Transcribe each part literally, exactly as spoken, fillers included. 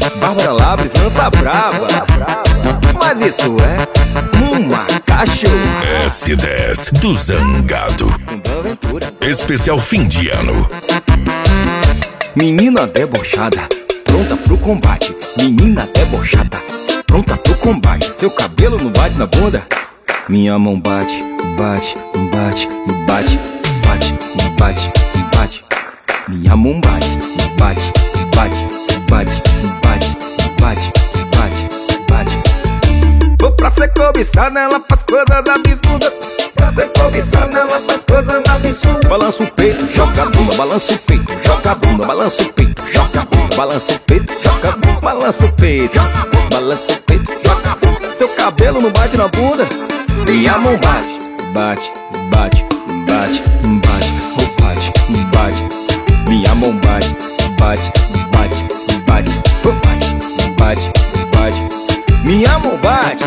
Bárbara Labres lança brava, mas isso é uma cachorra. S dez do Zangado. Especial fim de ano. Menina debochada, pronta pro combate. Menina debochada, pronta pro combate. Seu cabelo não bate na bunda? Minha mão bate, bate, bate, bate, bate, bate, bate. Minha mão bate, bate, bate, bate, bate, bate, bate, bate. Vou pra ser cobiçada, ela faz coisas absurdas. Pra ser cobiçada, ela faz coisas absurdas. Balança o peito, joga a bunda, balança o peito, joga a bunda, balança o peito, joga a bunda, balança o peito, joga a bunda, balança o peito, balança o peito, joga a bunda. Seu cabelo não bate na bunda? Minha mão bate, bate, bate, bate, bate, oh, bate, bate. Minha mão bate, bate, bate, bate, oh, bate, bate, bate. Minha mão bate.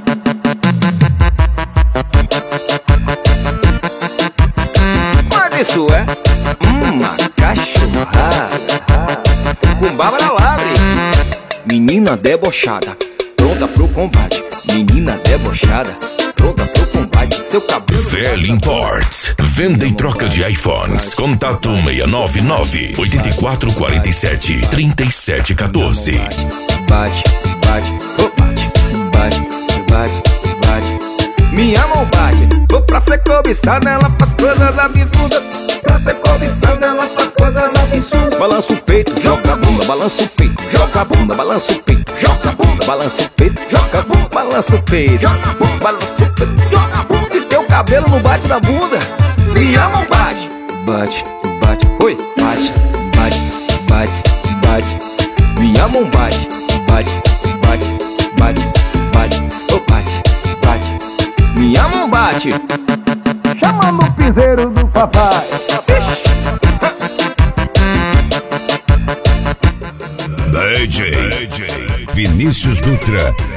Mas isso é uma cachorrada. Com Bárbara Labres. Menina debochada, pronta pro combate. Menina debochada, pronta pro combate. Seu cabelo Velho Imports. Venda e troca de iPhones. Contato seis nove nove, oito quatro quatro sete, três sete um quatro. Bate, bate, oh, bate, bate, bate, bate. Minha mão bate. Vou pra ser cobiçada, ela faz coisas absurdas. Pra ser cobiçada, ela faz coisas absurdas. Balança o peito, joga a bunda, balança o peito, joga a bunda, balança o peito, joga a bunda, balança o peito, joga a bunda, balança o peito, joga a bunda, balança o peito, joga a bunda. Se teu cabelo não bate na bunda, minha mão bate. Bate, bate, oi, bate, bate, bate, bate. Minha mão bate, bate, bate, bate, bate, oh, bate, bate. Minha mão bate. Chamando o piseiro do papai. D J Vinícius Dutra